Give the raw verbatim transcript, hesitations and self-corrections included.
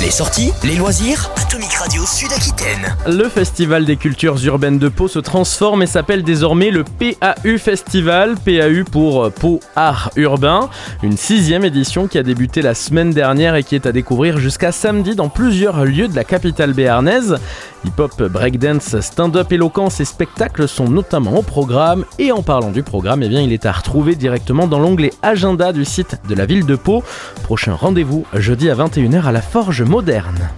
Les sorties, les loisirs, Atomic Radio Sud-Aquitaine. Le Festival des cultures urbaines de Pau se transforme et s'appelle désormais le P A U Festival, P A U pour Pau Art Urbain. Une sixième édition qui a débuté la semaine dernière et qui est à découvrir jusqu'à samedi dans plusieurs lieux de la capitale béarnaise. Hip-hop, breakdance, stand-up, éloquence et spectacles sont notamment au programme. Et en parlant du programme, eh bien, il est à retrouver directement dans l'onglet Agenda du site de la ville de Pau. Prochain rendez-vous jeudi à vingt et une heures à la Forge Moderne.